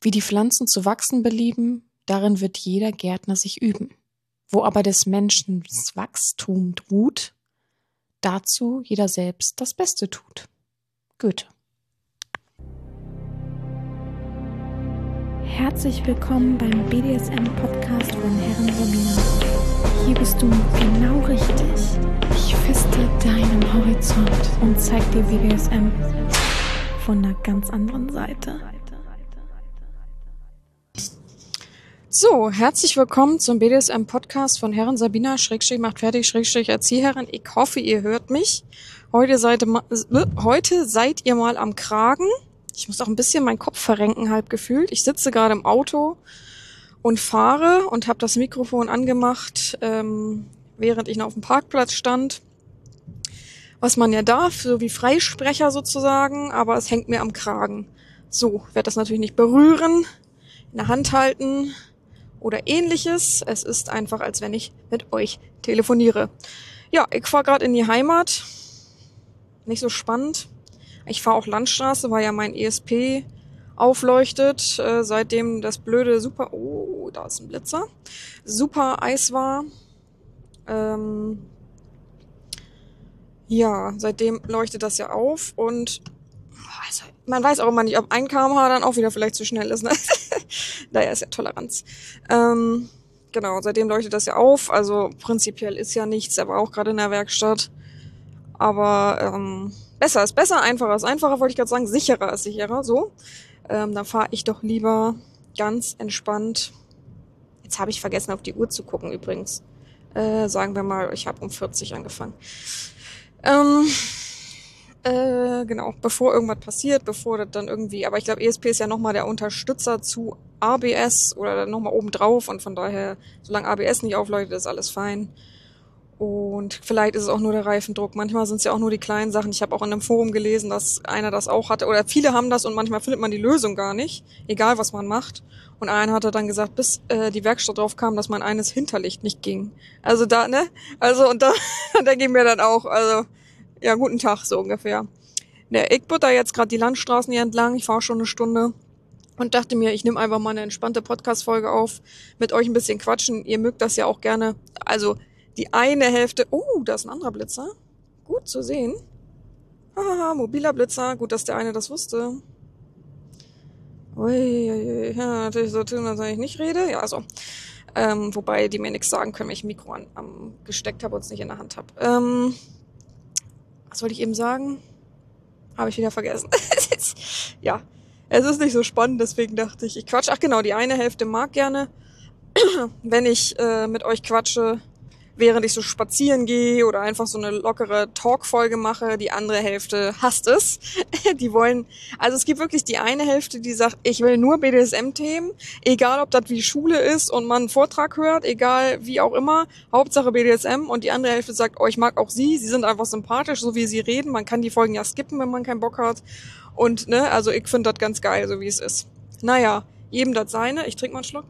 Wie die Pflanzen zu wachsen belieben, darin wird jeder Gärtner sich üben. Wo aber des Menschen Wachstum ruht, dazu jeder selbst das Beste tut. Goethe. Herzlich willkommen beim BDSM-Podcast von Herren Sabina. Hier bist du genau richtig. Ich feste deinen Horizont und zeig dir BDSM von einer ganz anderen Seite. So, herzlich willkommen zum BDSM-Podcast von Herren Sabina, macht fertig, Erzieherin. Ich hoffe, ihr hört mich. Heute seid ihr mal am Kragen. Ich muss auch ein bisschen meinen Kopf verrenken, halb gefühlt. Ich sitze gerade im Auto und fahre und habe das Mikrofon angemacht, während ich noch auf dem Parkplatz stand. Was man ja darf, so wie Freisprecher sozusagen, aber es hängt mir am Kragen. So, werde das natürlich nicht berühren, in der Hand halten oder ähnliches. Es ist einfach, als wenn ich mit euch telefoniere. Ja, ich fahre gerade in die Heimat. Nicht so spannend. Ich fahre auch Landstraße, weil ja mein ESP aufleuchtet, seitdem das blöde da ist ein Blitzer, super Eis war. Seitdem leuchtet das ja auf und man weiß auch immer nicht, ob 1 km/h dann auch wieder vielleicht zu schnell ist, ne? Daher ist ja Toleranz. Genau, seitdem leuchtet das ja auf, also prinzipiell ist ja nichts, er war auch gerade in der Werkstatt. Aber besser ist besser, einfacher ist einfacher, wollte ich gerade sagen, sicherer ist sicherer, so. Dann fahre ich doch lieber ganz entspannt. Jetzt habe ich vergessen, auf die Uhr zu gucken übrigens. Sagen wir mal, ich habe um 40 angefangen. Genau, bevor irgendwas passiert, bevor das dann irgendwie, aber ich glaube, ESP ist ja nochmal der Unterstützer zu ABS oder nochmal oben drauf und von daher, solange ABS nicht aufleuchtet, ist alles fein. Und vielleicht ist es auch nur der Reifendruck. Manchmal sind es ja auch nur die kleinen Sachen. Ich habe auch in einem Forum gelesen, dass einer das auch hatte. Oder viele haben das und manchmal findet man die Lösung gar nicht. Egal, was man macht. Und einer hatte dann gesagt, bis die Werkstatt drauf kam, dass mein eines Hinterlicht nicht ging. Also da, ne? Also und da denke ich mir dann auch, also ja, guten Tag, so ungefähr. Ne, ich butter jetzt gerade die Landstraßen hier entlang. Ich fahre schon eine Stunde. Und dachte mir, ich nehme einfach mal eine entspannte Podcast-Folge auf. Mit euch ein bisschen quatschen. Ihr mögt das ja auch gerne. Also die eine Hälfte, da ist ein anderer Blitzer. Gut zu sehen. Haha, mobiler Blitzer. Gut, dass der eine das wusste. Ui, ja, natürlich so tun, als wenn ich nicht rede. Ja, so. Wobei die mir nichts sagen können, wenn ich ein Mikro gesteckt habe und es nicht in der Hand habe. Was wollte ich eben sagen? Habe ich wieder vergessen. Ja, es ist nicht so spannend, deswegen dachte ich quatsch. Ach genau, die eine Hälfte mag gerne, wenn ich mit euch quatsche, während ich so spazieren gehe oder einfach so eine lockere Talk-Folge mache. Die andere Hälfte hasst es. Also es gibt wirklich die eine Hälfte, die sagt, ich will nur BDSM-Themen, egal ob das wie Schule ist und man einen Vortrag hört, egal wie auch immer, Hauptsache BDSM. Und die andere Hälfte sagt, ich mag auch sie sind einfach sympathisch, so wie sie reden. Man kann die Folgen ja skippen, wenn man keinen Bock hat. Und, ne, also ich finde das ganz geil, so wie es ist. Naja, jedem das seine. Ich trinke mal einen Schluck.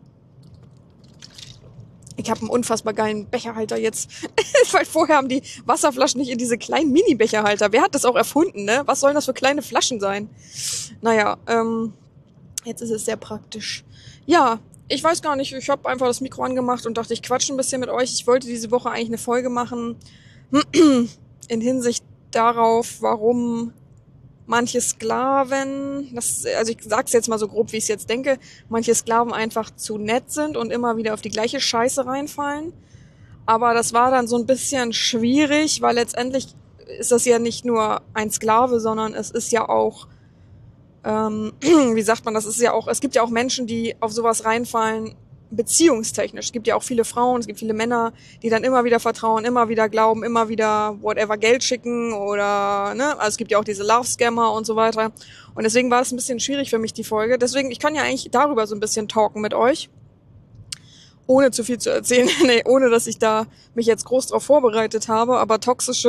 Ich habe einen unfassbar geilen Becherhalter jetzt, weil vorher haben die Wasserflaschen nicht in diese kleinen Mini-Becherhalter. Wer hat das auch erfunden, ne? Was sollen das für kleine Flaschen sein? Naja, jetzt ist es sehr praktisch. Ja, ich weiß gar nicht, ich habe einfach das Mikro angemacht und dachte, ich quatsche ein bisschen mit euch. Ich wollte diese Woche eigentlich eine Folge machen in Hinsicht darauf, warum manche Sklaven, also ich sag's jetzt mal so grob, wie ich es jetzt denke, manche Sklaven einfach zu nett sind und immer wieder auf die gleiche Scheiße reinfallen. Aber das war dann so ein bisschen schwierig, weil letztendlich ist das ja nicht nur ein Sklave, sondern es ist ja auch, wie sagt man, es gibt ja auch Menschen, die auf sowas reinfallen, beziehungstechnisch. Es gibt ja auch viele Frauen, es gibt viele Männer, die dann immer wieder vertrauen, immer wieder glauben, immer wieder whatever Geld schicken oder, ne, also es gibt ja auch diese Love-Scammer und so weiter. Und deswegen war es ein bisschen schwierig für mich, die Folge. Deswegen, ich kann ja eigentlich darüber so ein bisschen talken mit euch, ohne zu viel zu erzählen, nee, ohne dass ich da mich jetzt groß drauf vorbereitet habe, aber toxisch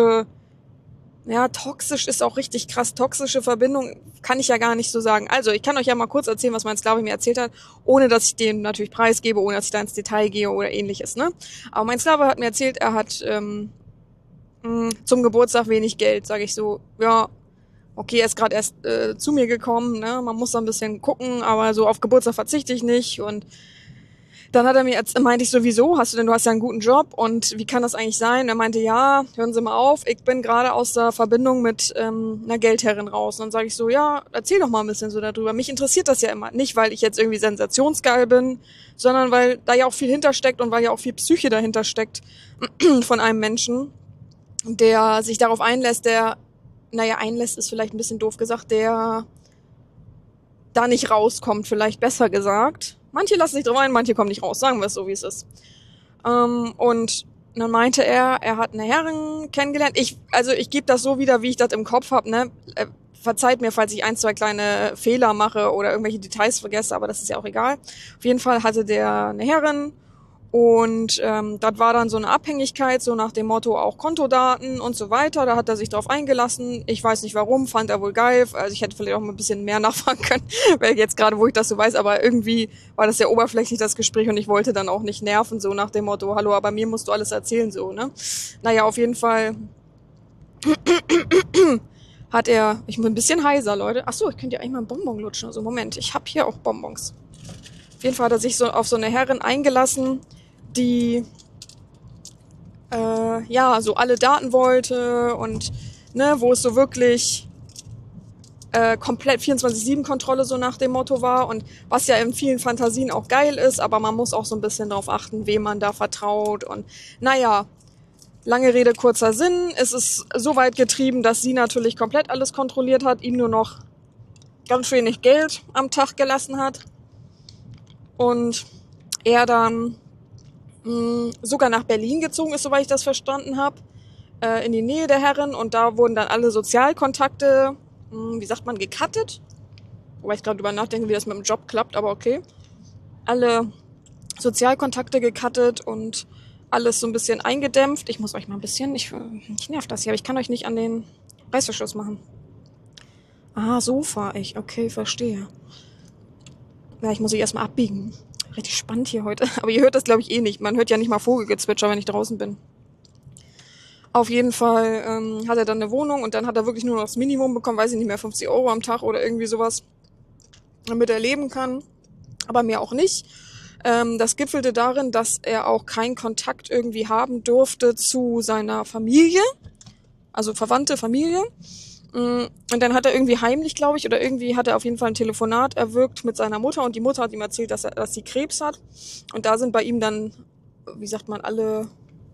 ist auch richtig krass. Toxische Verbindung kann ich ja gar nicht so sagen. Also, ich kann euch ja mal kurz erzählen, was mein Sklave mir erzählt hat, ohne dass ich den natürlich preisgebe, ohne dass ich da ins Detail gehe oder ähnliches, ne? Aber mein Sklave hat mir erzählt, er hat zum Geburtstag wenig Geld, sage ich so, ja, okay, er ist gerade erst zu mir gekommen, ne? Man muss da ein bisschen gucken, aber so auf Geburtstag verzichte ich nicht. Und dann hat er mir meinte ich so, wieso? Du hast ja einen guten Job und wie kann das eigentlich sein? Er meinte, ja, hören Sie mal auf, ich bin gerade aus der Verbindung mit einer Geldherrin raus. Und dann sage ich so, ja, erzähl doch mal ein bisschen so darüber. Mich interessiert das ja immer. Nicht, weil ich jetzt irgendwie sensationsgeil bin, sondern weil da ja auch viel hintersteckt und weil ja auch viel Psyche dahinter steckt von einem Menschen, der sich darauf einlässt, einlässt ist vielleicht ein bisschen doof gesagt, der da nicht rauskommt, vielleicht besser gesagt. Manche lassen sich drauf ein, manche kommen nicht raus, sagen wir es so, wie es ist. Und dann meinte er hat eine Herrin kennengelernt. Ich gebe das so wieder, wie ich das im Kopf habe, ne? Verzeiht mir, falls ich 1, 2 kleine Fehler mache oder irgendwelche Details vergesse, aber das ist ja auch egal. Auf jeden Fall hatte der eine Herrin und das war dann so eine Abhängigkeit, so nach dem Motto auch Kontodaten und so weiter. Da hat er sich drauf eingelassen. Ich weiß nicht warum, fand er wohl geil. Also ich hätte vielleicht auch mal ein bisschen mehr nachfragen können, weil jetzt gerade, wo ich das so weiß, aber irgendwie war das sehr oberflächlich, das Gespräch, und ich wollte dann auch nicht nerven, so nach dem Motto, hallo, aber mir musst du alles erzählen, so, ne? Naja, auf jeden Fall hat er, ich bin ein bisschen heiser, Leute. Ach so, ich könnte ja eigentlich mal einen Bonbon lutschen. Also Moment, ich habe hier auch Bonbons. Auf jeden Fall hat er sich so auf so eine Herrin eingelassen, die so alle Daten wollte und ne, wo es so wirklich komplett 24/7-Kontrolle so nach dem Motto war, und was ja in vielen Fantasien auch geil ist, aber man muss auch so ein bisschen darauf achten, wem man da vertraut. Und naja, lange Rede, kurzer Sinn, es ist so weit getrieben, dass sie natürlich komplett alles kontrolliert hat, ihm nur noch ganz wenig Geld am Tag gelassen hat und er dann sogar nach Berlin gezogen ist, soweit ich das verstanden habe, in die Nähe der Herren, und da wurden dann alle Sozialkontakte, gecuttet. Wobei ich gerade drüber nachdenke, wie das mit dem Job klappt, aber okay. Alle Sozialkontakte gecuttet und alles so ein bisschen eingedämpft. Ich muss euch mal ein bisschen, ich nerv das hier, aber ich kann euch nicht an den Reißverschluss machen. Ah, so fahre ich, okay, verstehe. Ja, ich muss mich erstmal abbiegen. Richtig spannend hier heute. Aber ihr hört das, glaube ich, eh nicht. Man hört ja nicht mal Vogelgezwitscher, wenn ich draußen bin. Auf jeden Fall hat er dann eine Wohnung und dann hat er wirklich nur noch das Minimum bekommen, weiß ich nicht mehr, 50 € am Tag oder irgendwie sowas, damit er leben kann. Aber mehr auch nicht. Das gipfelte darin, dass er auch keinen Kontakt irgendwie haben durfte zu seiner Familie, also verwandte Familie. Und dann hat er irgendwie heimlich, glaube ich, oder irgendwie hat er auf jeden Fall ein Telefonat erwirkt mit seiner Mutter, und die Mutter hat ihm erzählt, dass sie Krebs hat. Und da sind bei ihm dann, wie sagt man, alle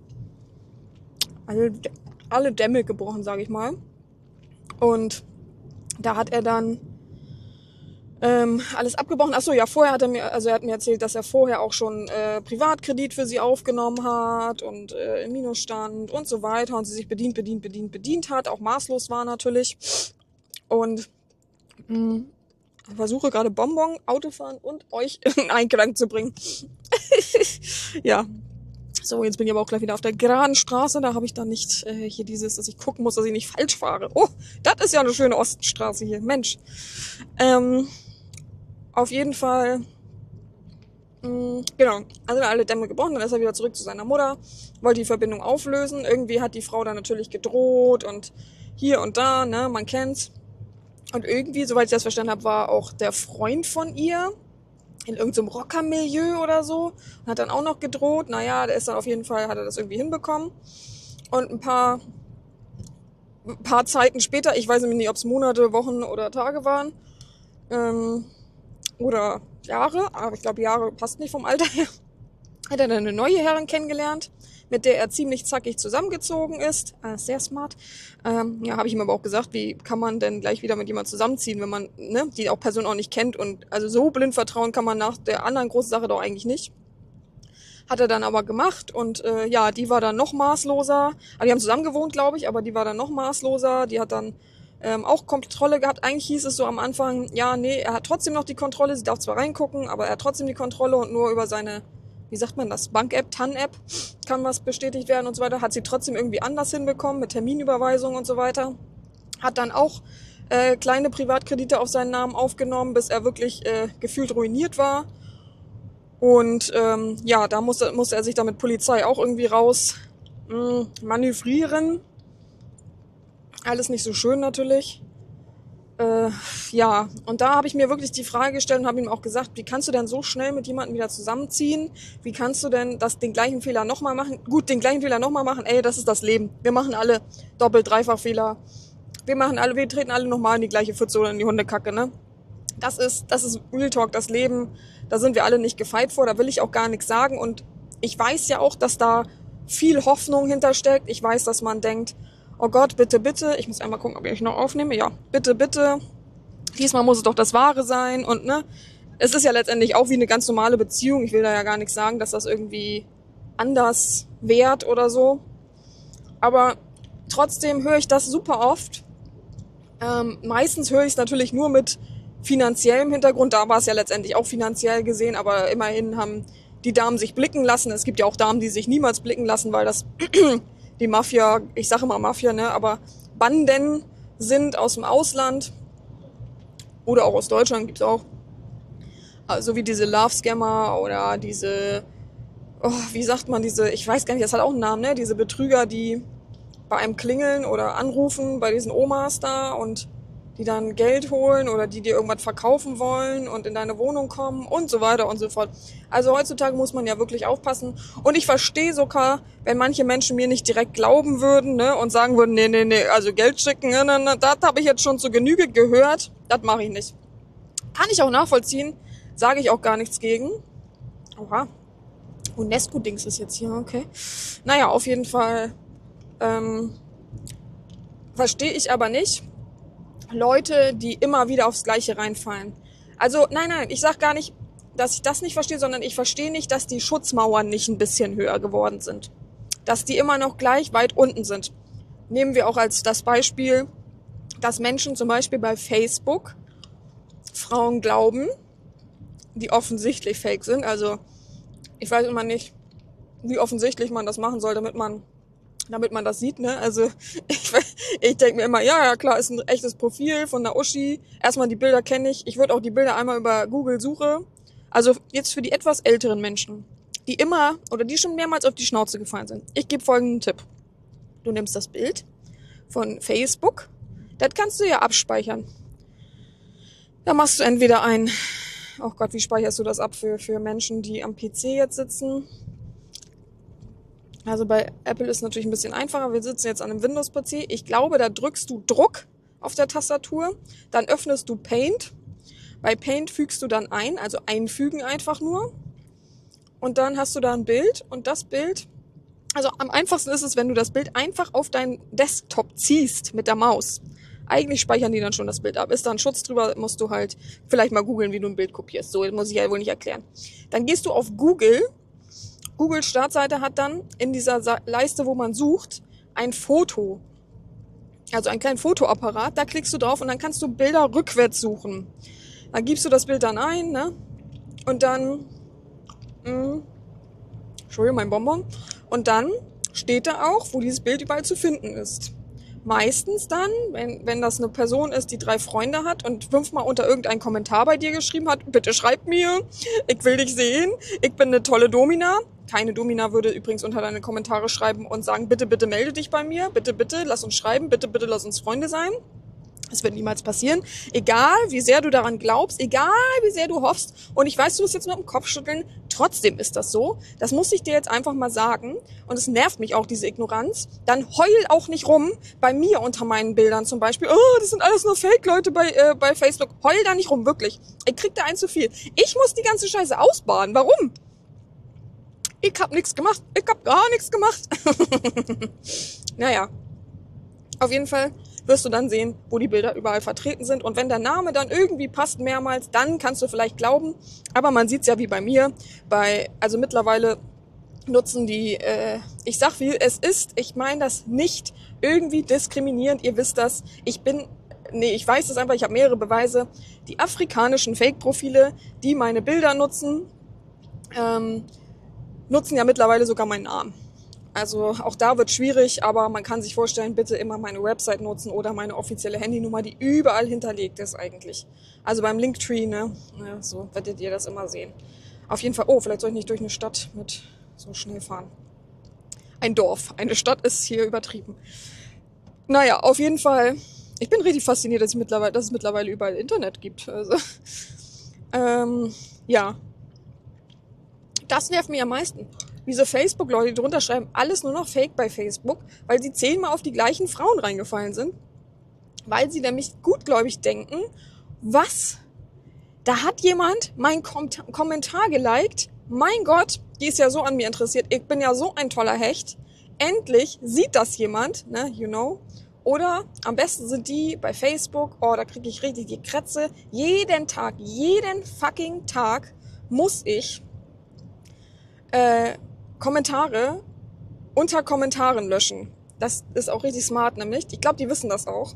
Dämme gebrochen, sage ich mal. Und da hat er dann alles abgebrochen. Achso, ja, vorher hat er hat mir erzählt, dass er vorher auch schon Privatkredit für sie aufgenommen hat und im Minus stand und so weiter, und sie sich bedient hat, auch maßlos war natürlich. Und versuche gerade Bonbon, Autofahren und euch in Einklang zu bringen. Ja. So, jetzt bin ich aber auch gleich wieder auf der geraden Straße. Da habe ich dann nicht hier dieses, dass ich gucken muss, dass ich nicht falsch fahre. Oh, das ist ja eine schöne Ostenstraße hier. Mensch. Auf jeden Fall, genau, also alle Dämme gebrochen, dann ist er wieder zurück zu seiner Mutter, wollte die Verbindung auflösen. Irgendwie hat die Frau dann natürlich gedroht und hier und da, ne, man kennt's. Und irgendwie, soweit ich das verstanden habe, war auch der Freund von ihr in irgendeinem Rockermilieu oder so und hat dann auch noch gedroht. Naja, der ist dann auf jeden Fall, hat er das irgendwie hinbekommen. Und ein paar Zeiten später, ich weiß nämlich nicht, ob es Monate, Wochen oder Tage waren, oder Jahre, aber ich glaube Jahre passt nicht vom Alter her, hat er dann eine neue Herrin kennengelernt, mit der er ziemlich zackig zusammengezogen ist. Sehr smart. Ja, habe ich ihm aber auch gesagt, wie kann man denn gleich wieder mit jemandem zusammenziehen, wenn man die auch Person auch nicht kennt, und also so blind vertrauen kann man nach der anderen großen Sache doch eigentlich nicht. Hat er dann aber gemacht, und die war dann noch maßloser. Also die haben zusammen gewohnt, glaube ich, aber die war dann noch maßloser. Die hat dann auch Kontrolle gehabt. Eigentlich hieß es so am Anfang, ja, nee, er hat trotzdem noch die Kontrolle. Sie darf zwar reingucken, aber er hat trotzdem die Kontrolle, und nur über seine, wie sagt man das, Bank-App, TAN-App kann was bestätigt werden und so weiter. Hat sie trotzdem irgendwie anders hinbekommen mit Terminüberweisung und so weiter. Hat dann auch kleine Privatkredite auf seinen Namen aufgenommen, bis er wirklich gefühlt ruiniert war. Und da musste er sich da mit Polizei auch irgendwie raus manövrieren. Alles nicht so schön natürlich. Ja, und da habe ich mir wirklich die Frage gestellt und habe ihm auch gesagt, wie kannst du denn so schnell mit jemandem wieder zusammenziehen? Wie kannst du denn den gleichen Fehler nochmal machen? Gut, den gleichen Fehler nochmal machen, das ist das Leben. Wir machen alle Doppel-, Dreifach-Fehler. Wir treten alle nochmal in die gleiche Pfütze oder in die Hundekacke, ne? Das ist Real Talk, das Leben. Da sind wir alle nicht gefeit vor, da will ich auch gar nichts sagen. Und ich weiß ja auch, dass da viel Hoffnung hintersteckt. Ich weiß, dass man denkt, oh Gott, bitte, bitte, ich muss einmal gucken, ob ich noch aufnehme. Ja, bitte, bitte, diesmal muss es doch das Wahre sein. Und ne, es ist ja letztendlich auch wie eine ganz normale Beziehung. Ich will da ja gar nichts sagen, dass das irgendwie anders währt oder so. Aber trotzdem höre ich das super oft. Meistens höre ich es natürlich nur mit finanziellem Hintergrund. Da war es ja letztendlich auch finanziell gesehen, aber immerhin haben die Damen sich blicken lassen. Es gibt ja auch Damen, die sich niemals blicken lassen, weil das die Mafia, ich sage immer Mafia, ne, aber Banden sind aus dem Ausland oder auch aus Deutschland, gibt's auch. Also wie diese Love-Scammer oder diese, wie sagt man, ich weiß gar nicht, das hat auch einen Namen, ne, diese Betrüger, die bei einem klingeln oder anrufen, bei diesen Omas da und die dann Geld holen oder die dir irgendwas verkaufen wollen und in deine Wohnung kommen und so weiter und so fort. Also heutzutage muss man ja wirklich aufpassen. Und ich verstehe sogar, wenn manche Menschen mir nicht direkt glauben würden, ne, und sagen würden, nee, also Geld schicken, ne, das habe ich jetzt schon zu Genüge gehört, das mache ich nicht. Kann ich auch nachvollziehen, sage ich auch gar nichts gegen. Oha. UNESCO-Dings ist jetzt hier, okay. Naja, auf jeden Fall verstehe ich aber nicht Leute, die immer wieder aufs Gleiche reinfallen. Also nein, ich sag gar nicht, dass ich das nicht verstehe, sondern ich verstehe nicht, dass die Schutzmauern nicht ein bisschen höher geworden sind. Dass die immer noch gleich weit unten sind. Nehmen wir auch als das Beispiel, dass Menschen zum Beispiel bei Facebook Frauen glauben, die offensichtlich fake sind. Also ich weiß immer nicht, wie offensichtlich man das machen soll, damit man das sieht, ne? Also ich denke mir immer, ja klar, ist ein echtes Profil von der Uschi. Erstmal die Bilder kenne ich. Ich würde auch die Bilder einmal über Google suche. Also jetzt für die etwas älteren Menschen, die immer oder die schon mehrmals auf die Schnauze gefallen sind. Ich gebe folgenden Tipp. Du nimmst das Bild von Facebook, das kannst du ja abspeichern. Da machst du entweder oh Gott, wie speicherst du das ab für Menschen, die am PC jetzt sitzen? Also bei Apple ist es natürlich ein bisschen einfacher. Wir sitzen jetzt an einem Windows-PC. Ich glaube, da drückst du Druck auf der Tastatur. Dann öffnest du Paint. Bei Paint fügst du dann ein, also einfügen einfach nur. Und dann hast du da ein Bild. Und das Bild, also am einfachsten ist es, wenn du das Bild einfach auf deinen Desktop ziehst mit der Maus. Eigentlich speichern die dann schon das Bild ab. Ist da ein Schutz drüber, musst du halt vielleicht mal googeln, wie du ein Bild kopierst. So, das muss ich ja wohl nicht erklären. Dann gehst du auf Google. Google Startseite hat dann in dieser Leiste, wo man sucht, ein Foto. Also einen kleinen Fotoapparat. Da klickst du drauf und dann kannst du Bilder rückwärts suchen. Da gibst du das Bild dann ein, ne? Und dann, Entschuldigung, mein Bonbon. Und dann steht da auch, wo dieses Bild überall zu finden ist. Meistens dann, wenn das eine Person ist, die 3 Freunde hat und 5-mal unter irgendeinen Kommentar bei dir geschrieben hat, bitte schreib mir, ich will dich sehen, ich bin eine tolle Domina. Keine Domina würde übrigens unter deine Kommentare schreiben und sagen, bitte, bitte melde dich bei mir, bitte, bitte, lass uns schreiben, bitte, bitte, lass uns Freunde sein. Das wird niemals passieren. Egal, wie sehr du daran glaubst, egal, wie sehr du hoffst. Und ich weiß, du wirst jetzt mit dem Kopf schütteln. Trotzdem ist das so. Das muss ich dir jetzt einfach mal sagen. Und es nervt mich auch, diese Ignoranz. Dann heul auch nicht rum. Bei mir unter meinen Bildern zum Beispiel. Oh, das sind alles nur Fake-Leute bei Facebook. Heul da nicht rum, wirklich. Ich krieg da ein zu viel. Ich muss die ganze Scheiße ausbaden. Warum? Ich hab nichts gemacht. Ich hab gar nichts gemacht. Naja. Auf jeden Fall wirst du dann sehen, wo die Bilder überall vertreten sind. Und wenn der Name dann irgendwie passt mehrmals, dann kannst du vielleicht glauben. Aber man sieht's ja wie bei mir. Also mittlerweile nutzen die, ich sag wie es ist, ich meine das nicht irgendwie diskriminierend. Ihr wisst das. Ich weiß es einfach, ich habe mehrere Beweise. Die afrikanischen Fake-Profile, die meine Bilder nutzen, nutzen ja mittlerweile sogar meinen Namen. Also auch da wird schwierig, aber man kann sich vorstellen, bitte immer meine Website nutzen oder meine offizielle Handynummer, die überall hinterlegt ist eigentlich. Also beim Linktree, ne? Ja, so werdet ihr das immer sehen. Auf jeden Fall, vielleicht soll ich nicht durch eine Stadt mit so schnell fahren. Ein Dorf, eine Stadt ist hier übertrieben. Naja, auf jeden Fall Ich bin richtig fasziniert, dass es mittlerweile überall Internet gibt. Also, ja. Das nervt mich am meisten. Diese Facebook-Leute, die drunter schreiben, alles nur noch Fake bei Facebook, weil sie 10-mal auf die gleichen Frauen reingefallen sind. Weil sie nämlich gutgläubig denken, was? Da hat jemand meinen Kommentar geliked. Mein Gott, die ist ja so an mir interessiert. Ich bin ja so ein toller Hecht. Endlich sieht das jemand, ne, you know. Oder am besten sind die bei Facebook, oh, da kriege ich richtig die Krätze. Jeden fucking Tag muss ich Kommentare unter Kommentaren löschen. Das ist auch richtig smart nämlich. Ich glaube, die wissen das auch.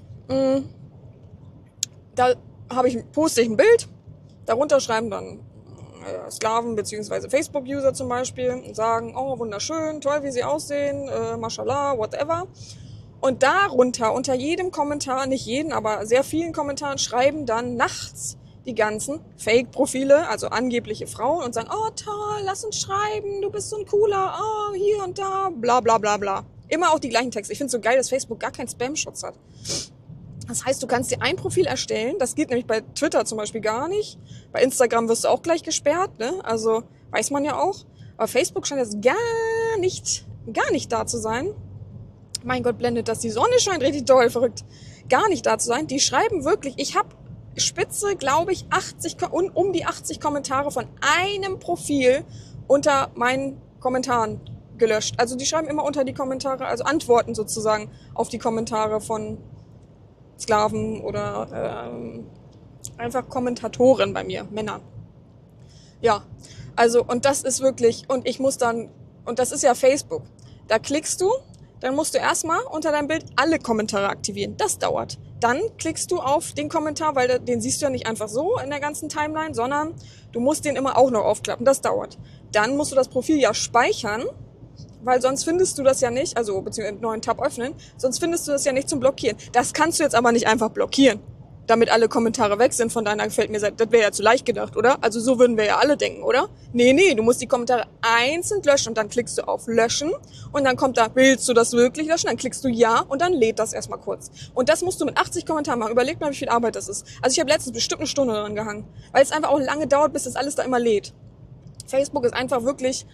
Da poste ich ein Bild, darunter schreiben dann Sklaven bzw. Facebook-User zum Beispiel und sagen, oh, wunderschön, toll, wie sie aussehen, mashallah, whatever. Und darunter, unter jedem Kommentar, nicht jeden, aber sehr vielen Kommentaren, schreiben dann nachts die ganzen Fake-Profile, also angebliche Frauen, und sagen, oh toll, lass uns schreiben, du bist so ein cooler, oh, hier und da, bla bla bla bla. Immer auch die gleichen Texte. Ich finde es so geil, dass Facebook gar keinen Spam-Schutz hat. Das heißt, du kannst dir ein Profil erstellen, das geht nämlich bei Twitter zum Beispiel gar nicht. Bei Instagram wirst du auch gleich gesperrt, ne? Also weiß man ja auch. Aber Facebook scheint jetzt gar nicht da zu sein. Mein Gott, blendet das, die Sonne scheint richtig toll, verrückt. Gar nicht da zu sein. Die schreiben wirklich, ich habe spitze, glaube ich, um die 80 Kommentare von einem Profil unter meinen Kommentaren gelöscht. Also die schreiben immer unter die Kommentare, also Antworten sozusagen auf die Kommentare von Sklaven oder einfach Kommentatoren bei mir, Männer. Ja, also und das ist wirklich, und das ist ja Facebook, da klickst du, dann musst du erstmal unter deinem Bild alle Kommentare aktivieren. Das dauert. Dann klickst du auf den Kommentar, weil den siehst du ja nicht einfach so in der ganzen Timeline, sondern du musst den immer auch noch aufklappen. Das dauert. Dann musst du das Profil ja speichern, weil sonst findest du das ja nicht, also beziehungsweise einen neuen Tab öffnen, sonst findest du das ja nicht zum Blockieren. Das kannst du jetzt aber nicht einfach blockieren, damit alle Kommentare weg sind von deiner gefällt mir Seite. Das wäre ja zu leicht gedacht, oder? Also so würden wir ja alle denken, oder? Nee, du musst die Kommentare einzeln löschen und dann klickst du auf Löschen und dann kommt da, willst du das wirklich löschen? Dann klickst du Ja und dann lädt das erstmal kurz. Und das musst du mit 80 Kommentaren machen. Überleg mal, wie viel Arbeit das ist. Also ich habe letztens bestimmt eine Stunde dran gehangen, weil es einfach auch lange dauert, bis das alles da immer lädt. Facebook ist einfach wirklich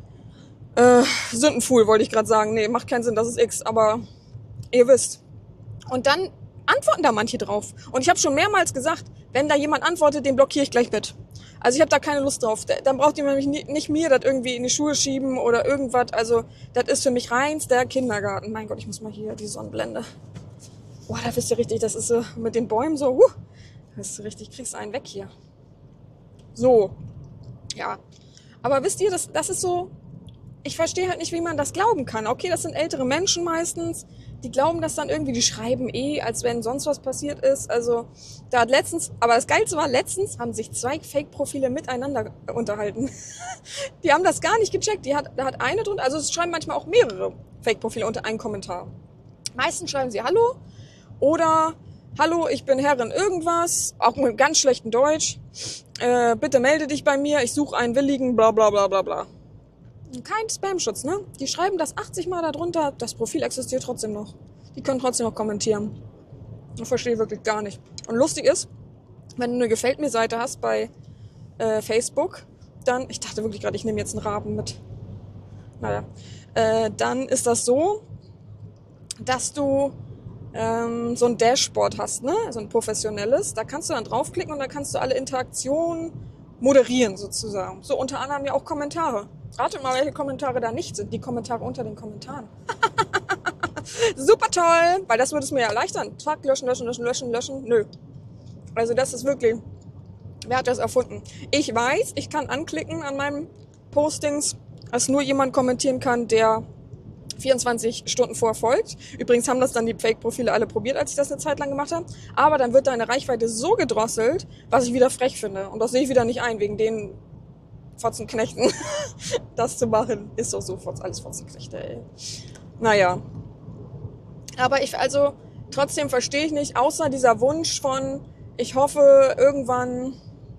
Sündenfuhl, wollte ich gerade sagen. Nee, macht keinen Sinn, das ist X, aber ihr wisst. Und dann antworten da manche drauf. Und ich habe schon mehrmals gesagt, wenn da jemand antwortet, den blockiere ich gleich mit. Also ich habe da keine Lust drauf. Dann braucht ihr nämlich nicht mir das irgendwie in die Schuhe schieben oder irgendwas. Also das ist für mich reinster Kindergarten. Mein Gott, ich muss mal hier die Sonnenblende. Boah, da wisst ihr richtig, das ist so mit den Bäumen so, das ist richtig, kriegst einen weg hier. So, ja. Aber wisst ihr, das ist so, ich verstehe halt nicht, wie man das glauben kann. Okay, das sind ältere Menschen meistens, die glauben das dann irgendwie, die schreiben als wenn sonst was passiert ist. Also, aber das Geilste war, letztens haben sich 2 Fake-Profile miteinander unterhalten. Die haben das gar nicht gecheckt. Da hat eine drunter, also es schreiben manchmal auch mehrere Fake-Profile unter einen Kommentar. Meistens schreiben sie Hallo oder Hallo, ich bin Herrin irgendwas, auch mit ganz schlechtem Deutsch. Bitte melde dich bei mir, ich suche einen willigen, bla bla bla bla bla. Kein Spam-Schutz, ne? Die schreiben das 80 Mal darunter, das Profil existiert trotzdem noch. Die können trotzdem noch kommentieren. Ich verstehe wirklich gar nicht. Und lustig ist, wenn du eine Gefällt-mir-Seite hast bei Facebook, dann, ich dachte wirklich gerade, ich nehme jetzt einen Raben mit. Naja, dann ist das so, dass du so ein Dashboard hast, ne? So ein professionelles. Da kannst du dann draufklicken und da kannst du alle Interaktionen moderieren sozusagen. So unter anderem ja auch Kommentare. Ratet mal, welche Kommentare da nicht sind. Die Kommentare unter den Kommentaren. Super toll, weil das würde es mir ja erleichtern. Zack, löschen. Nö. Also das ist wirklich, wer hat das erfunden? Ich weiß, ich kann anklicken an meinen Postings, dass nur jemand kommentieren kann, der 24 Stunden vorher folgt. Übrigens haben das dann die Fake-Profile alle probiert, als ich das eine Zeit lang gemacht habe. Aber dann wird deine Reichweite so gedrosselt, was ich wieder frech finde. Und das sehe ich wieder nicht ein, wegen den Fotzenknechten. Das zu machen, ist doch so alles Fotzenknechte, ey. Naja. Aber trotzdem verstehe ich nicht, außer dieser Wunsch von, ich hoffe, irgendwann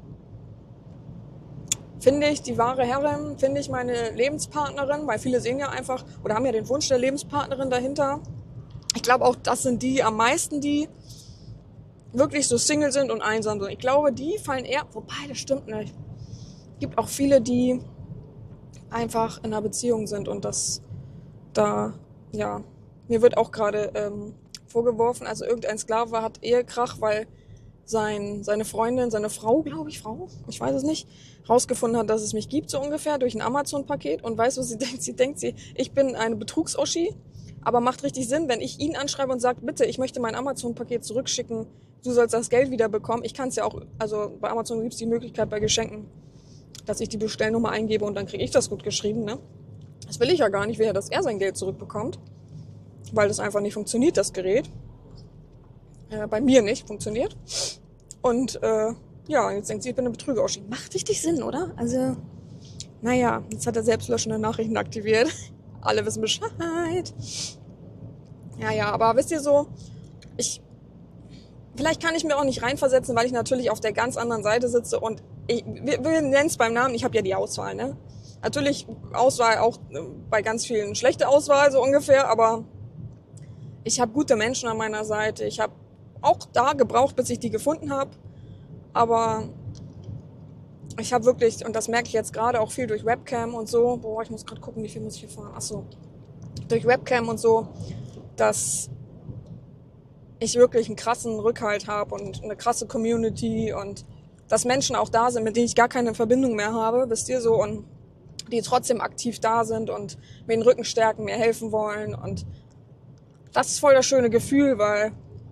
finde ich die wahre Herrin, finde ich meine Lebenspartnerin, weil viele sehen ja einfach oder haben ja den Wunsch der Lebenspartnerin dahinter. glaube auch, das sind die am meisten, die wirklich so Single sind und einsam sind. Ich glaube, die fallen eher, wobei, das stimmt nicht. Es gibt auch viele, die einfach in einer Beziehung sind und das da, ja, mir wird auch gerade vorgeworfen, also irgendein Sklave hat Ehekrach, weil seine Freundin, seine Frau, glaube ich, ich weiß es nicht, rausgefunden hat, dass es mich gibt, so ungefähr, durch ein Amazon-Paket. Und weißt du, was sie denkt? Sie denkt, ich bin eine Betrugsoschi, aber macht richtig Sinn, wenn ich ihn anschreibe und sage, bitte, ich möchte mein Amazon-Paket zurückschicken, du sollst das Geld wieder bekommen. Ich kann es ja auch, also bei Amazon gibt es die Möglichkeit bei Geschenken, dass ich die Bestellnummer eingebe und dann kriege ich das gut geschrieben, ne? Das will ich ja gar nicht, will ja, dass er sein Geld zurückbekommt, weil das einfach nicht funktioniert, das Gerät. Bei mir nicht funktioniert. Und ja, jetzt denkt sie, ich bin eine Betrüger-Oschi. Macht richtig Sinn, oder? Also, naja, jetzt hat er selbstlöschende Nachrichten aktiviert. Alle wissen Bescheid. Ja, aber wisst ihr so, vielleicht kann ich mir auch nicht reinversetzen, weil ich natürlich auf der ganz anderen Seite sitze und wir nennen es beim Namen, ich habe ja die Auswahl, ne? Natürlich Auswahl auch bei ganz vielen schlechte Auswahl, so ungefähr, aber ich habe gute Menschen an meiner Seite. Ich habe auch da gebraucht, bis ich die gefunden habe. Aber ich habe wirklich, und das merke ich jetzt gerade auch viel durch Webcam und so, boah, ich muss gerade gucken, wie viel muss ich hier fahren. Achso, durch Webcam und so, dass ich wirklich einen krassen Rückhalt habe und eine krasse Community und dass Menschen auch da sind, mit denen ich gar keine Verbindung mehr habe, wisst ihr so, und die trotzdem aktiv da sind und mir den Rücken stärken, mir helfen wollen. Und das ist voll das schöne Gefühl, weil,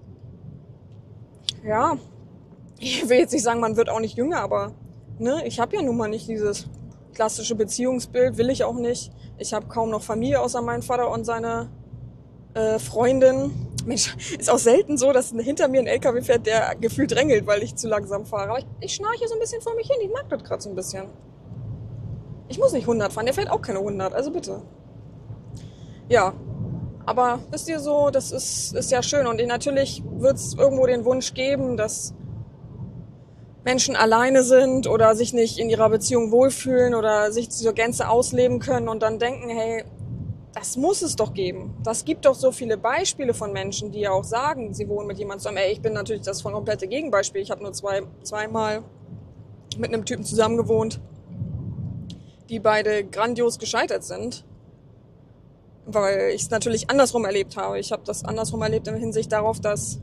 ja, ich will jetzt nicht sagen, man wird auch nicht jünger, aber ne, ich habe ja nun mal nicht dieses klassische Beziehungsbild, will ich auch nicht. Ich habe kaum noch Familie außer meinem Vater und seine Freundin. Mensch, ist auch selten so, dass hinter mir ein LKW fährt, der gefühlt drängelt, weil ich zu langsam fahre. Aber ich schnarche so ein bisschen vor mich hin, ich mag das gerade so ein bisschen. Ich muss nicht 100 fahren, der fährt auch keine 100, also bitte. Ja, aber wisst ihr so, das ist ja schön. Und natürlich wird es irgendwo den Wunsch geben, dass Menschen alleine sind oder sich nicht in ihrer Beziehung wohlfühlen oder sich zur Gänze ausleben können und dann denken, hey, das muss es doch geben. Das gibt doch so viele Beispiele von Menschen, die ja auch sagen, sie wohnen mit jemandem zusammen. Ey, ich bin natürlich das von komplette Gegenbeispiel. Ich habe nur zweimal mit einem Typen zusammen gewohnt, die beide grandios gescheitert sind, weil ich es natürlich andersrum erlebt habe. Ich habe das andersrum erlebt in Hinsicht darauf, dass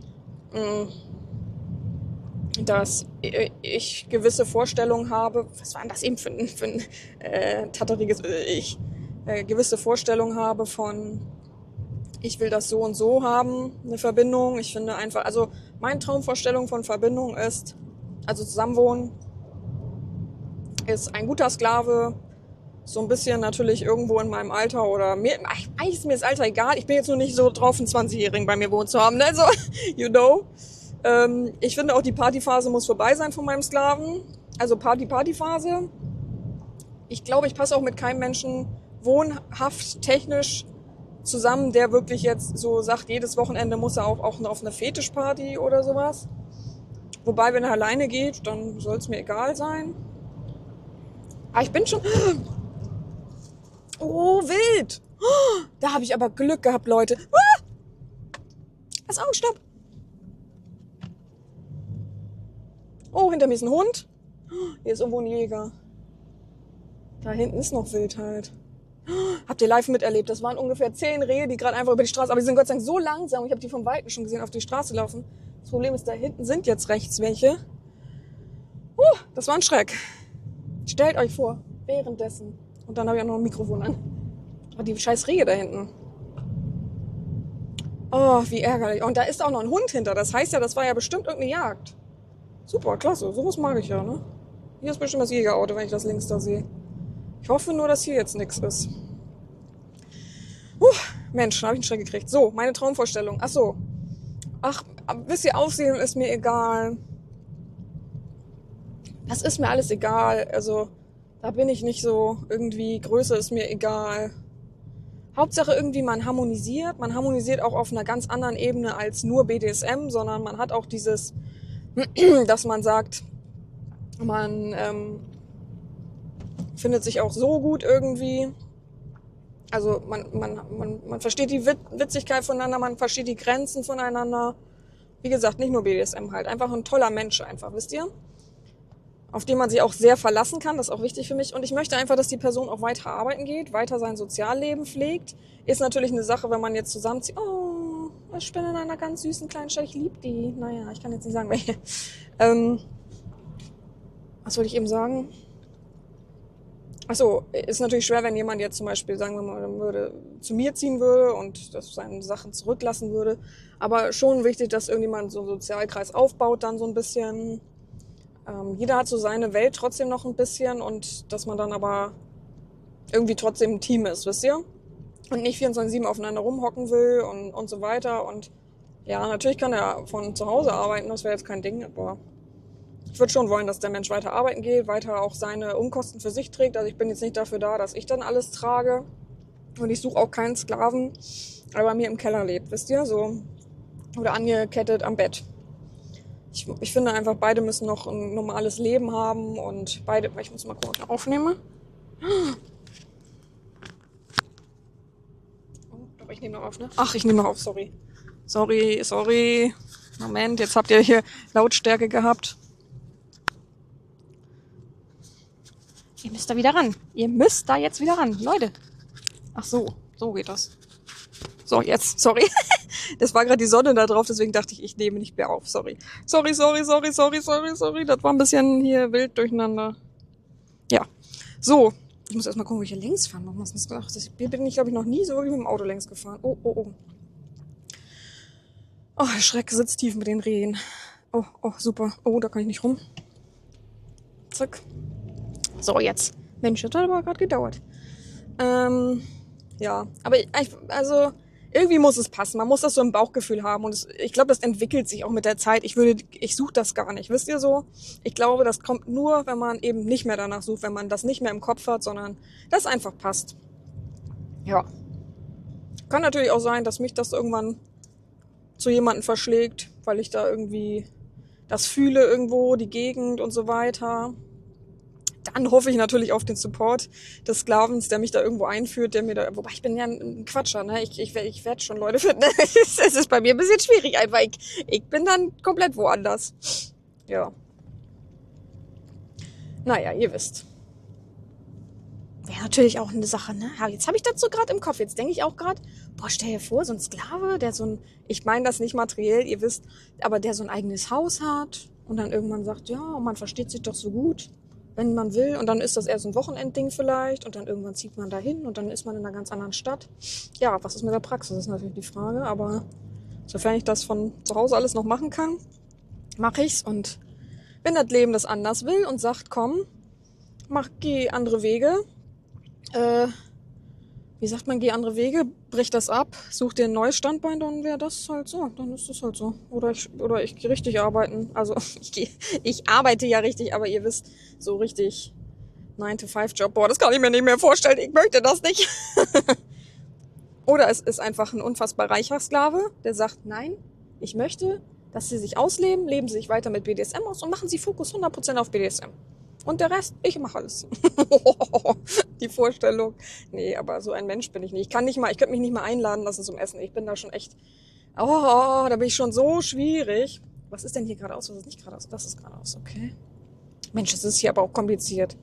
ich gewisse Vorstellungen habe, was war denn das eben für ein tatteriges Ich, gewisse Vorstellungen habe von, ich will das so und so haben, eine Verbindung. Ich finde einfach, also meine Traumvorstellung von Verbindung ist, also Zusammenwohnen, ist ein guter Sklave, so ein bisschen natürlich irgendwo in meinem Alter oder mir, eigentlich ist mir das Alter egal, ich bin jetzt nur nicht so drauf, einen 20-Jährigen bei mir wohnen zu haben, also, you know. Ich finde auch, die Partyphase muss vorbei sein von meinem Sklaven, also Partyphase. Ich glaube, ich passe auch mit keinem Menschen wohnhaft technisch zusammen, der wirklich jetzt so sagt, jedes Wochenende muss er auch auf eine Fetischparty oder sowas. Wobei, wenn er alleine geht, dann soll es mir egal sein. Aber ich bin schon... Oh, wild! Da habe ich aber Glück gehabt, Leute. Pass auf, stopp! Oh, hinter mir ist ein Hund. Hier ist irgendwo ein Jäger. Da hinten ist noch Wildheit. Habt ihr live miterlebt? Das waren ungefähr 10 Rehe, die gerade einfach über die Straße... Aber die sind Gott sei Dank so langsam. Ich habe die vom Weiten schon gesehen, auf die Straße laufen. Das Problem ist, da hinten sind jetzt rechts welche. Das war ein Schreck. Stellt euch vor, währenddessen. Und dann habe ich auch noch ein Mikrofon an. Aber die scheiß Rehe da hinten. Oh, wie ärgerlich. Und da ist auch noch ein Hund hinter. Das heißt ja, das war ja bestimmt irgendeine Jagd. Super, klasse. Sowas mag ich ja, ne? Hier ist bestimmt das Jägerauto, wenn ich das links da sehe. Ich hoffe nur, dass hier jetzt nichts ist. Mensch, da habe ich einen Schreck gekriegt. So, meine Traumvorstellung. Ach so. Wisst ihr, Aussehen ist mir egal. Das ist mir alles egal. Also, da bin ich nicht so irgendwie. Größe ist mir egal. Hauptsache irgendwie man harmonisiert. Man harmonisiert auch auf einer ganz anderen Ebene als nur BDSM, sondern man hat auch dieses, dass man sagt, man findet sich auch so gut irgendwie. Also man versteht die Witzigkeit voneinander, man versteht die Grenzen voneinander. Wie gesagt, nicht nur BDSM halt. Einfach ein toller Mensch einfach, wisst ihr? Auf den man sich auch sehr verlassen kann. Das ist auch wichtig für mich. Und ich möchte einfach, dass die Person auch weiter arbeiten geht, weiter sein Sozialleben pflegt. Ist natürlich eine Sache, wenn man jetzt zusammenzieht. Oh, ich bin in einer ganz süßen kleinen Stadt. Ich liebe die. Naja, ich kann jetzt nicht sagen, welche. Was wollte ich eben sagen? Achso, ist natürlich schwer, wenn jemand jetzt zum Beispiel, sagen wir mal, zu mir ziehen würde und das seine Sachen zurücklassen würde. Aber schon wichtig, dass irgendjemand so einen Sozialkreis aufbaut dann so ein bisschen. Jeder hat so seine Welt trotzdem noch ein bisschen und dass man dann aber irgendwie trotzdem ein Team ist, wisst ihr? Und nicht 24/7 aufeinander rumhocken will und so weiter. Und ja, natürlich kann er von zu Hause arbeiten, das wäre jetzt kein Ding, aber ich würde schon wollen, dass der Mensch weiter arbeiten geht, weiter auch seine Unkosten für sich trägt. Also ich bin jetzt nicht dafür da, dass ich dann alles trage. Und ich suche auch keinen Sklaven, der bei mir im Keller lebt, wisst ihr? So. Oder angekettet am Bett. Ich finde einfach, beide müssen noch ein normales Leben haben und beide, ich muss mal gucken, ob ich aufnehme. Oh, doch, ich nehme noch auf, ne? Ach, ich nehme noch auf, sorry. Sorry. Moment, jetzt habt ihr hier Lautstärke gehabt. Ihr müsst da wieder ran. Ihr müsst da jetzt wieder ran, Leute. Ach so geht das. So, jetzt, sorry. Das war gerade die Sonne da drauf, deswegen dachte ich nehme nicht mehr auf, sorry. Sorry. Das war ein bisschen hier wild durcheinander. Ja, so. Ich muss erstmal gucken, wie ich hier längs fahren muss. Hier bin ich, glaube ich, noch nie so wirklich mit dem Auto längs gefahren. Oh. Oh, der Schreck sitzt tief mit den Rehen. Oh, super. Oh, da kann ich nicht rum. Zack. So, jetzt. Mensch, das hat aber gerade gedauert. Ja, aber also irgendwie muss es passen. Man muss das so im Bauchgefühl haben. Und ich glaube, das entwickelt sich auch mit der Zeit. Ich suche das gar nicht. Wisst ihr so? Ich glaube, das kommt nur, wenn man eben nicht mehr danach sucht, wenn man das nicht mehr im Kopf hat, sondern das einfach passt. Ja. Kann natürlich auch sein, dass mich das irgendwann zu jemandem verschlägt, weil ich da irgendwie das fühle irgendwo, die Gegend und so weiter. Dann hoffe ich natürlich auf den Support des Sklavens, der mich da irgendwo einführt, der mir da, wobei ich bin ja ein Quatscher, ne? Ich werde schon Leute finden. Es ist bei mir ein bisschen schwierig einfach. Ich bin dann komplett woanders. Ja. Naja, ihr wisst. Wäre natürlich auch eine Sache, ne? Aber jetzt habe ich das so gerade im Kopf. Jetzt denke ich auch gerade, boah, stell dir vor, so ein Sklave, der ich meine das nicht materiell, ihr wisst, aber der so ein eigenes Haus hat und dann irgendwann sagt, ja, man versteht sich doch so gut, wenn man will. Und dann ist das eher so ein Wochenendding vielleicht und dann irgendwann zieht man da hin und dann ist man in einer ganz anderen Stadt. Ja, was ist mit der Praxis, ist natürlich die Frage, aber sofern ich das von zu Hause alles noch machen kann, mache ich's. Und wenn das Leben das anders will und sagt, komm, geh andere Wege, wie sagt man, geh andere Wege, brech das ab, such dir ein neues Standbein, dann wäre das halt so, dann ist das halt so. Oder ich gehe richtig arbeiten, also ich arbeite ja richtig, aber ihr wisst, so richtig 9-to-5-Job, boah, das kann ich mir nicht mehr vorstellen, ich möchte das nicht. Oder es ist einfach ein unfassbar reicher Sklave, der sagt, nein, ich möchte, dass sie sich ausleben, leben sie sich weiter mit BDSM aus und machen sie Fokus 100% auf BDSM. Und der Rest, ich mache alles. Die Vorstellung. Nee, aber so ein Mensch bin ich nicht. Ich könnte mich nicht mal einladen lassen zum Essen. Ich bin da schon echt, da bin ich schon so schwierig. Was ist denn hier geradeaus? Was ist nicht geradeaus? Das ist geradeaus, okay. Mensch, es ist hier aber auch kompliziert.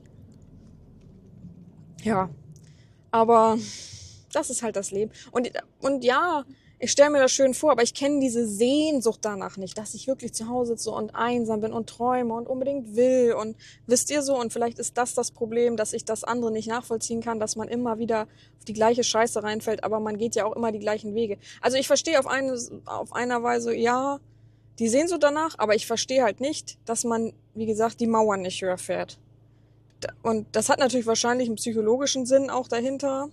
Ja, aber das ist halt das Leben. Und ja, ich stelle mir das schön vor, aber ich kenne diese Sehnsucht danach nicht, dass ich wirklich zu Hause sitze und einsam bin und träume und unbedingt will. Und wisst ihr so, und vielleicht ist das Problem, dass ich das andere nicht nachvollziehen kann, dass man immer wieder auf die gleiche Scheiße reinfällt, aber man geht ja auch immer die gleichen Wege. Also ich verstehe auf einer Weise, ja, die Sehnsucht danach, aber ich verstehe halt nicht, dass man, wie gesagt, die Mauern nicht höher fährt. Und das hat natürlich wahrscheinlich einen psychologischen Sinn auch dahinter.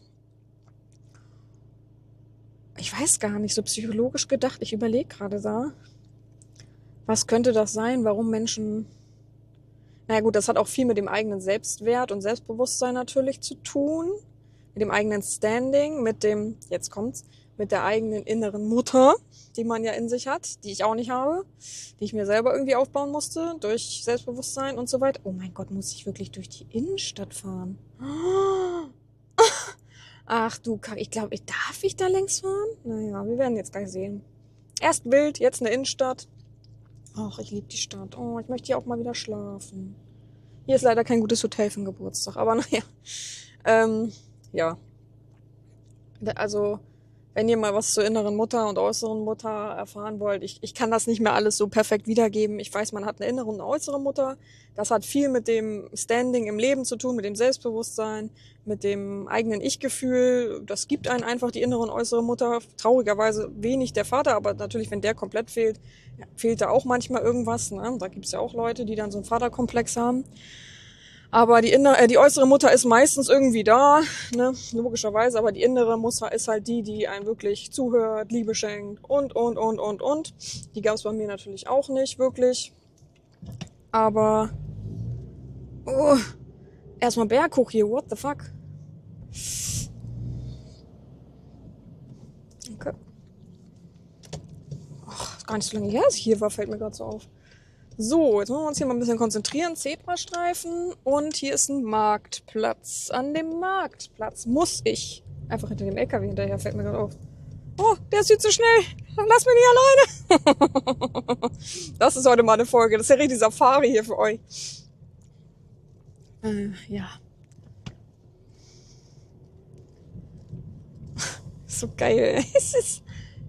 Ich weiß gar nicht, so psychologisch gedacht. Ich überlege gerade da. Was könnte das sein? Warum Menschen... Naja gut, das hat auch viel mit dem eigenen Selbstwert und Selbstbewusstsein natürlich zu tun. Mit dem eigenen Standing, jetzt kommt's, mit der eigenen inneren Mutter, die man ja in sich hat, die ich auch nicht habe, die ich mir selber irgendwie aufbauen musste, durch Selbstbewusstsein und so weiter. Oh mein Gott, muss ich wirklich durch die Innenstadt fahren? Ach du Kack, darf ich da längs fahren? Naja, wir werden jetzt gleich sehen. Erst wild, jetzt eine Innenstadt. Ach, ich liebe die Stadt. Oh, ich möchte hier auch mal wieder schlafen. Hier ist leider kein gutes Hotel für den Geburtstag, aber naja. Ja. Also, wenn ihr mal was zur inneren Mutter und äußeren Mutter erfahren wollt, ich kann das nicht mehr alles so perfekt wiedergeben. Ich weiß, man hat eine innere und eine äußere Mutter. Das hat viel mit dem Standing im Leben zu tun, mit dem Selbstbewusstsein, mit dem eigenen Ich-Gefühl. Das gibt einen einfach die innere und äußere Mutter. Traurigerweise wenig der Vater, aber natürlich, wenn der komplett fehlt, fehlt da auch manchmal irgendwas. Ne? Da gibt's ja auch Leute, die dann so einen Vaterkomplex haben. Aber die äußere Mutter ist meistens irgendwie da, ne, logischerweise, aber die innere Mutter ist halt die einen wirklich zuhört, Liebe schenkt und. Die gab es bei mir natürlich auch nicht, wirklich. Aber, erstmal Berg hoch hier, what the fuck? Okay. Ach, ist gar nicht so lange her, als ich hier war, fällt mir gerade so auf. So, jetzt müssen wir uns hier mal ein bisschen konzentrieren. Zebrastreifen und hier ist ein Marktplatz. An dem Marktplatz muss ich einfach hinter dem LKW hinterher, fällt mir gerade auf. Oh, der ist viel zu schnell. Lass mich nicht alleine. Das ist heute mal eine Folge. Das ist ja richtig Safari hier für euch. Ja. So geil. Es ist...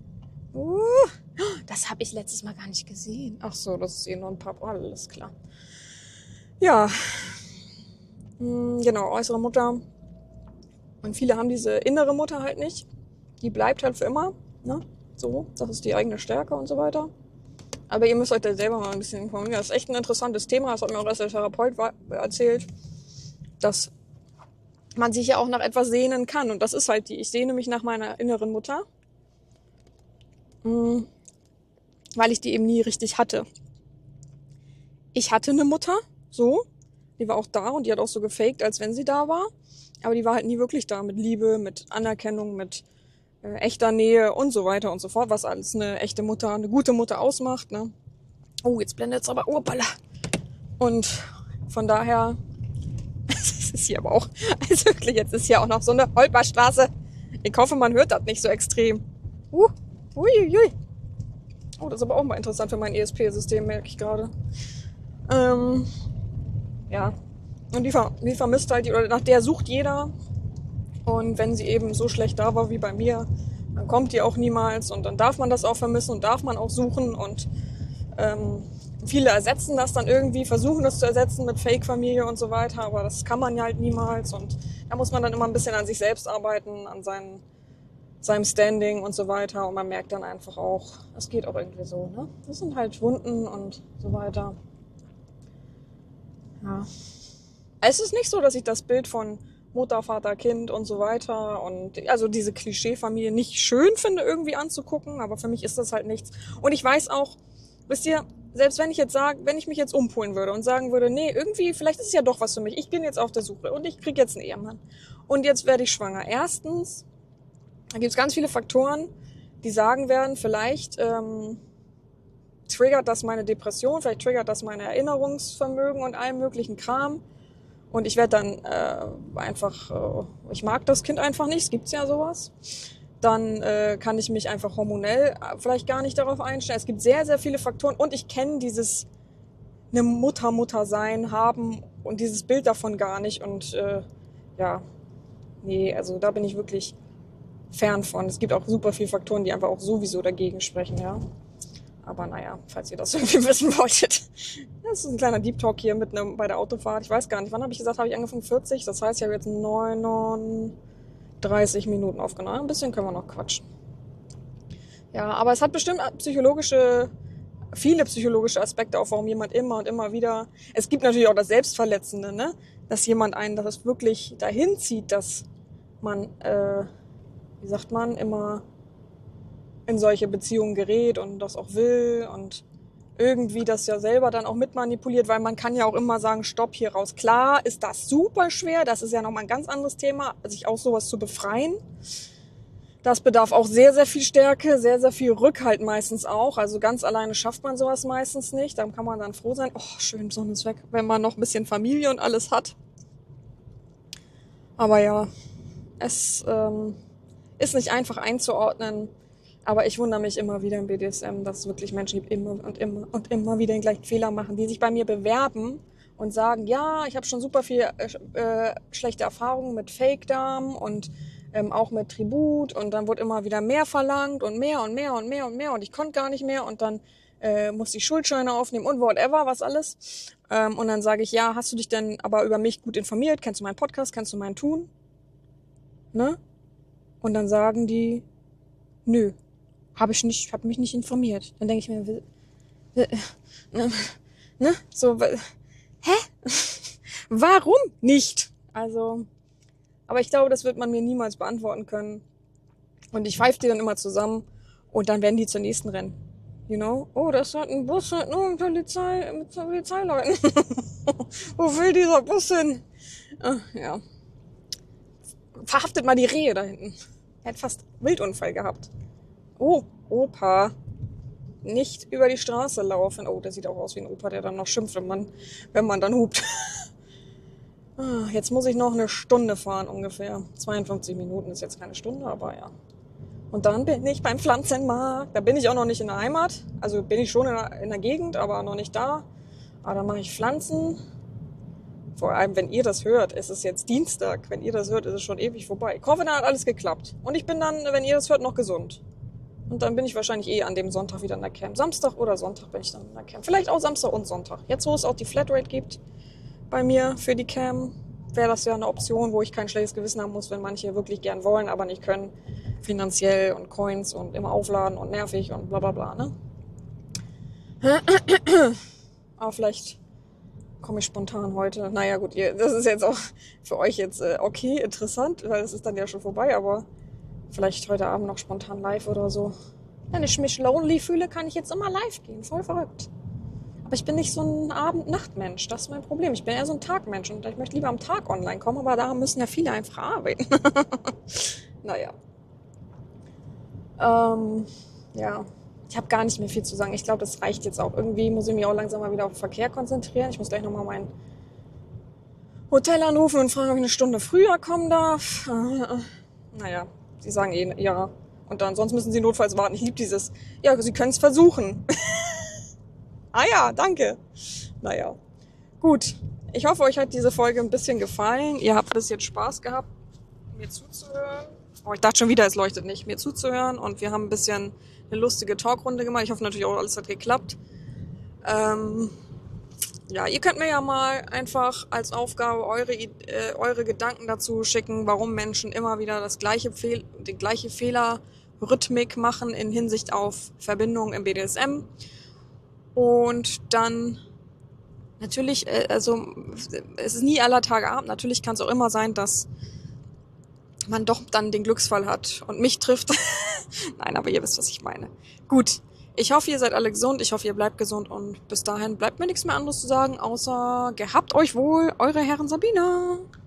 Das habe ich letztes Mal gar nicht gesehen. Ach so, das ist nur ein Pub. Oh, alles klar. Ja. Genau, äußere Mutter. Und viele haben diese innere Mutter halt nicht. Die bleibt halt für immer. Ne? So, das ist die eigene Stärke und so weiter. Aber ihr müsst euch da selber mal ein bisschen informieren. Das ist echt ein interessantes Thema. Das hat mir auch erst der Therapeut erzählt. Dass man sich ja auch nach etwas sehnen kann. Und das ist halt ich sehne mich nach meiner inneren Mutter. Weil ich die eben nie richtig hatte. Ich hatte eine Mutter, so, die war auch da und die hat auch so gefaked, als wenn sie da war, aber die war halt nie wirklich da, mit Liebe, mit Anerkennung, mit echter Nähe und so weiter und so fort, was alles eine echte Mutter, eine gute Mutter ausmacht, ne? Oh, jetzt blendet es aber, balla. Und von daher, das ist hier aber auch, also wirklich, jetzt ist hier auch noch so eine Holperstraße. Ich hoffe, man hört das nicht so extrem. Uiuiui. Oh, das ist aber auch mal interessant für mein ESP-System, merke ich gerade. Ja. Und die vermisst halt, oder nach der sucht jeder. Und wenn sie eben so schlecht da war wie bei mir, dann kommt die auch niemals. Und dann darf man das auch vermissen und darf man auch suchen. Und viele ersetzen das dann irgendwie, versuchen das zu ersetzen mit Fake-Familie und so weiter. Aber das kann man ja halt niemals. Und da muss man dann immer ein bisschen an sich selbst arbeiten, an seinem Standing und so weiter. Und man merkt dann einfach auch, es geht auch irgendwie so, ne? Das sind halt Wunden und so weiter. Ja. Es ist nicht so, dass ich das Bild von Mutter, Vater, Kind und so weiter und also diese Klischee-Familie nicht schön finde, irgendwie anzugucken, aber für mich ist das halt nichts. Und ich weiß auch, wisst ihr, selbst wenn ich mich jetzt umpolen würde und sagen würde, nee, irgendwie, vielleicht ist es ja doch was für mich. Ich bin jetzt auf der Suche und ich kriege jetzt einen Ehemann. Und jetzt werde ich schwanger. Erstens, da gibt es ganz viele Faktoren, die sagen werden, vielleicht triggert das meine Depression, vielleicht triggert das mein Erinnerungsvermögen und allem möglichen Kram. Und ich werde dann ich mag das Kind einfach nicht, es gibt's ja sowas. Dann kann ich mich einfach hormonell vielleicht gar nicht darauf einstellen. Es gibt sehr, sehr viele Faktoren und ich kenne dieses eine Mutter sein, haben und dieses Bild davon gar nicht. Und nee, also da bin ich wirklich fern von. Es gibt auch super viele Faktoren, die einfach auch sowieso dagegen sprechen, ja. Aber naja, falls ihr das irgendwie wissen wolltet. Das ist ein kleiner Deep Talk hier bei der Autofahrt. Ich weiß gar nicht, wann habe ich gesagt, habe ich angefangen 40? Das heißt, ich habe jetzt 39 Minuten aufgenommen. Ein bisschen können wir noch quatschen. Ja, aber es hat bestimmt viele psychologische Aspekte auch, warum jemand immer und immer wieder... Es gibt natürlich auch das Selbstverletzende, ne? Dass jemand einen das wirklich dahin zieht, dass man, immer in solche Beziehungen gerät und das auch will und irgendwie das ja selber dann auch mitmanipuliert, weil man kann ja auch immer sagen, stopp, hier raus. Klar ist das super schwer, das ist ja nochmal ein ganz anderes Thema, sich aus sowas zu befreien. Das bedarf auch sehr, sehr viel Stärke, sehr, sehr viel Rückhalt meistens auch. Also ganz alleine schafft man sowas meistens nicht. Da kann man dann froh sein, oh schön, Sonne ist weg, wenn man noch ein bisschen Familie und alles hat. Aber ja, Es ist nicht einfach einzuordnen, aber ich wundere mich immer wieder im BDSM, dass es wirklich Menschen gibt, immer und immer und immer wieder den gleichen Fehler machen, die sich bei mir bewerben und sagen, ja, ich habe schon super viel schlechte Erfahrungen mit Fake-Damen und auch mit Tribut, und dann wurde immer wieder mehr verlangt und mehr und mehr und mehr und mehr und ich konnte gar nicht mehr und dann musste ich Schuldscheine aufnehmen und whatever, was alles. Und dann sage ich, ja, hast du dich denn aber über mich gut informiert? Kennst du meinen Podcast? Kennst du mein Tun? Ne? Und dann sagen die, nö, habe mich nicht informiert. Dann denke ich mir, ne? So, hä? Warum nicht? Also, aber ich glaube, das wird man mir niemals beantworten können. Und ich pfeife die dann immer zusammen und dann werden die zur nächsten rennen. You know? Oh, das hat ein Bus halt nur mit Polizeileuten. Wo will dieser Bus hin? Ja. Verhaftet mal die Rehe da hinten. Er hat fast Wildunfall gehabt. Oh, Opa. Nicht über die Straße laufen. Oh, der sieht auch aus wie ein Opa, der dann noch schimpft, wenn man dann hupt. Jetzt muss ich noch eine Stunde fahren ungefähr. 52 Minuten ist jetzt keine Stunde, aber ja. Und dann bin ich beim Pflanzenmarkt. Da bin ich auch noch nicht in der Heimat. Also bin ich schon in der Gegend, aber noch nicht da. Aber dann mache ich Pflanzen. Vor allem, wenn ihr das hört, ist es jetzt Dienstag. Wenn ihr das hört, ist es schon ewig vorbei. Ich hoffe, da hat alles geklappt. Und ich bin dann, wenn ihr das hört, noch gesund. Und dann bin ich wahrscheinlich an dem Sonntag wieder in der Camp. Samstag oder Sonntag bin ich dann in der Camp. Vielleicht auch Samstag und Sonntag. Jetzt, wo es auch die Flatrate gibt bei mir für die Camp, wäre das ja eine Option, wo ich kein schlechtes Gewissen haben muss, wenn manche wirklich gern wollen, aber nicht können. Finanziell und Coins und immer aufladen und nervig und bla bla bla, ne? Aber vielleicht komme ich spontan heute. Naja gut, das ist jetzt auch für euch jetzt okay, interessant, weil es ist dann ja schon vorbei, aber vielleicht heute Abend noch spontan live oder so. Wenn ich mich lonely fühle, kann ich jetzt immer live gehen. Voll verrückt. Aber ich bin nicht so ein Abend-Nacht-Mensch. Das ist mein Problem. Ich bin eher so ein Tagmensch und ich möchte lieber am Tag online kommen, aber da müssen ja viele einfach arbeiten. Naja. Ja, ich habe gar nicht mehr viel zu sagen. Ich glaube, das reicht jetzt auch. Irgendwie muss ich mich auch langsam mal wieder auf den Verkehr konzentrieren. Ich muss gleich nochmal mein Hotel anrufen und fragen, ob ich eine Stunde früher kommen darf. Naja, sie sagen ja. Und dann, sonst müssen sie notfalls warten. Ich liebe dieses, ja, sie können es versuchen. Ah ja, danke. Naja, gut. Ich hoffe, euch hat diese Folge ein bisschen gefallen. Ihr habt bis jetzt Spaß gehabt, mir zuzuhören. Oh, ich dachte schon wieder, es leuchtet nicht, mir zuzuhören. Und wir haben ein bisschen eine lustige Talkrunde gemacht. Ich hoffe natürlich auch, alles hat geklappt. Ja, ihr könnt mir ja mal einfach als Aufgabe eure Gedanken dazu schicken, warum Menschen immer wieder die gleiche Fehlerrhythmik machen in Hinsicht auf Verbindungen im BDSM. Und dann natürlich, also es ist nie aller Tage Abend. Natürlich kann es auch immer sein, dass man doch dann den Glücksfall hat und mich trifft. Nein, aber ihr wisst, was ich meine. Gut, ich hoffe, ihr seid alle gesund. Ich hoffe, ihr bleibt gesund. Und bis dahin bleibt mir nichts mehr anderes zu sagen, außer gehabt euch wohl, eure Herren Sabina.